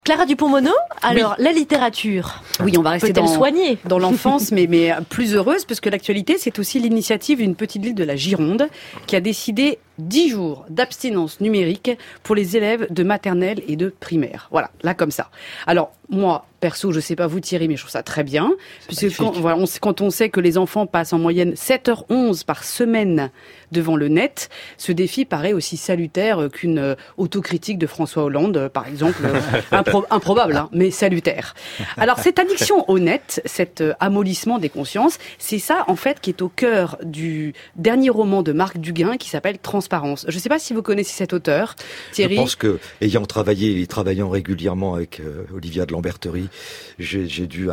Clara Dupont-Mono, alors la littérature, oui, on va rester dans l'enfance, mais plus heureuse, parce que l'actualité, c'est aussi l'initiative d'une petite ville de la Gironde qui a décidé 10 jours d'abstinence numérique pour les élèves de maternelle et de primaire. Voilà, là comme ça. Alors, moi, perso, je sais pas vous Thierry, mais je trouve ça très bien. Puisque quand on sait que les enfants passent en moyenne 7h11 par semaine devant le net, ce défi paraît aussi salutaire qu'une autocritique de François Hollande, par exemple. Improbable, hein, mais salutaire. Alors, cette addiction au net, cet amollissement des consciences, c'est ça, en fait, qui est au cœur du dernier roman de Marc Duguin qui s'appelle Transparence. Je ne sais pas si vous connaissez cet auteur, Thierry. Je pense que, travaillant régulièrement avec Olivia de Lamberterie, j'ai dû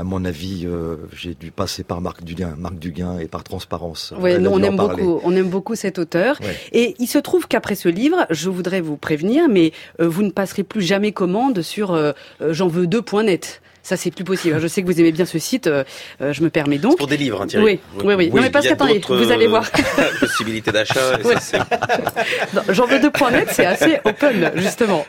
passer par Marc Duguin et par Transparence. Oui, on aime beaucoup cet auteur. Ouais. Et il se trouve qu'après ce livre, je voudrais vous prévenir, mais vous ne passerez plus jamais commande sur j'enveux2.net. Ça, c'est plus possible. Je sais que vous aimez bien ce site, je me permets donc. C'est pour des livres, hein, Thierry. Oui. Non, mais parce qu'attendez, vous allez voir. Possibilité d'achat. Ouais. J'enveux2.net, c'est assez open, justement.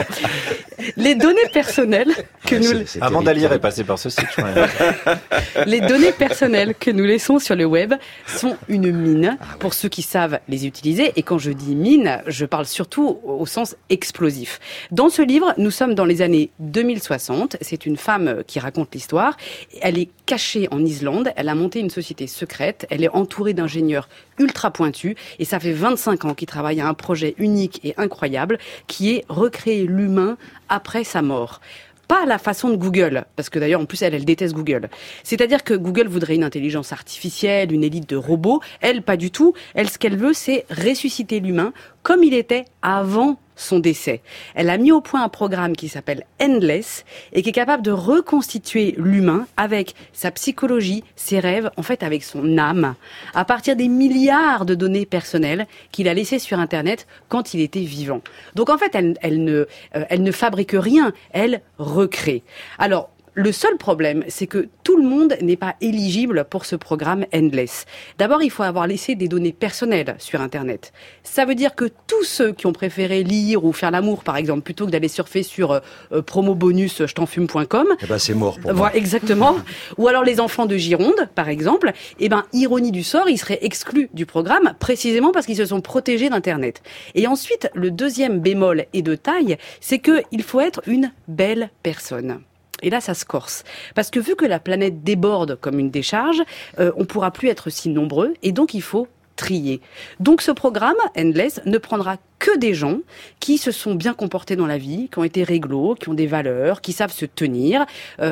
Les données personnelles que Amanda Lear est passée par ce site, je crois. Les données personnelles que nous laissons sur le web sont une mine pour ceux qui savent les utiliser. Et quand je dis mine, je parle surtout au sens explosif. Dans ce livre, nous sommes dans les années 2060. C'est une femme qui raconte l'histoire. Elle est cachée en Islande. Elle a monté une société secrète. Elle est entourée d'ingénieurs ultra pointus. Et ça fait 25 ans qu'il travaille à un projet unique et incroyable qui est recréer l'humain après sa mort. Pas à la façon de Google, parce que d'ailleurs, en plus, elle déteste Google. C'est-à-dire que Google voudrait une intelligence artificielle, une élite de robots. Elle, pas du tout. Elle, ce qu'elle veut, c'est ressusciter l'humain comme il était avant son décès. Elle a mis au point un programme qui s'appelle Endless et qui est capable de reconstituer l'humain avec sa psychologie, ses rêves, en fait avec son âme, à partir des milliards de données personnelles qu'il a laissées sur Internet quand il était vivant. Donc en fait, elle ne fabrique rien, elle recrée. Alors, le seul problème, c'est que tout le monde n'est pas éligible pour ce programme Endless. D'abord, il faut avoir laissé des données personnelles sur Internet. Ça veut dire que tous ceux qui ont préféré lire ou faire l'amour, par exemple, plutôt que d'aller surfer sur promobonus-je-t'en-fume.com. Eh ben, c'est mort pour moi. Voilà, exactement. Ou alors les enfants de Gironde, par exemple. Eh ben, ironie du sort, ils seraient exclus du programme précisément parce qu'ils se sont protégés d'Internet. Et ensuite, le deuxième bémol et de taille, c'est qu'il faut être une belle personne. Et là, ça se corse. Parce que vu que la planète déborde comme une décharge, on pourra plus être si nombreux. Et donc, il faut trier. Donc, ce programme, Endless, ne prendra que des gens qui se sont bien comportés dans la vie, qui ont été réglo, qui ont des valeurs, qui savent se tenir.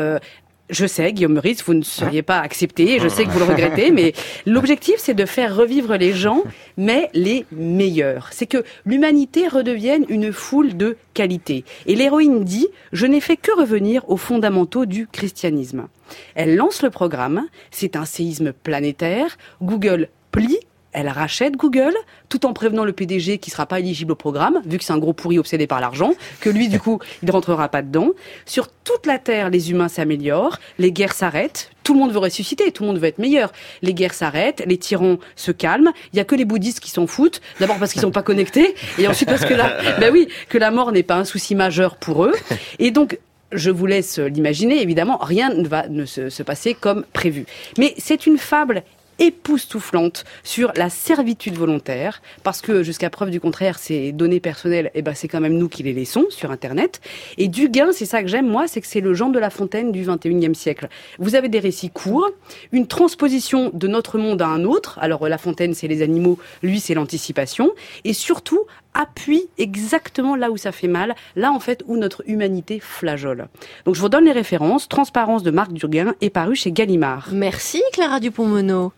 Je sais, Guillaume Meurice, vous ne seriez pas accepté, je sais que vous le regrettez, mais l'objectif, c'est de faire revivre les gens, mais les meilleurs. C'est que l'humanité redevienne une foule de qualité. Et l'héroïne dit « Je n'ai fait que revenir aux fondamentaux du christianisme ». Elle lance le programme, c'est un séisme planétaire, Google plie. Elle rachète Google, tout en prévenant le PDG qui sera pas éligible au programme, vu que c'est un gros pourri obsédé par l'argent, que lui, du coup, il ne rentrera pas dedans. Sur toute la Terre, les humains s'améliorent, les guerres s'arrêtent, tout le monde veut ressusciter, tout le monde veut être meilleur. Les guerres s'arrêtent, les tyrans se calment, il y a que les bouddhistes qui s'en foutent, d'abord parce qu'ils sont pas connectés, et ensuite parce que que la mort n'est pas un souci majeur pour eux. Et donc, je vous laisse l'imaginer, évidemment, rien ne va se passer comme prévu. Mais c'est une fable époustouflante sur la servitude volontaire, parce que jusqu'à preuve du contraire, ces données personnelles, c'est quand même nous qui les laissons sur Internet. Et Duguin, c'est ça que j'aime, moi, c'est que c'est le Jean de La Fontaine du XXIe siècle. Vous avez des récits courts, une transposition de notre monde à un autre. Alors, La Fontaine, c'est les animaux, lui, c'est l'anticipation. Et surtout, appuie exactement là où ça fait mal, là, en fait, où notre humanité flageole. Donc, je vous donne les références. Transparence de Marc Duguin est paru chez Gallimard. Merci, Clara Dupont-Mono.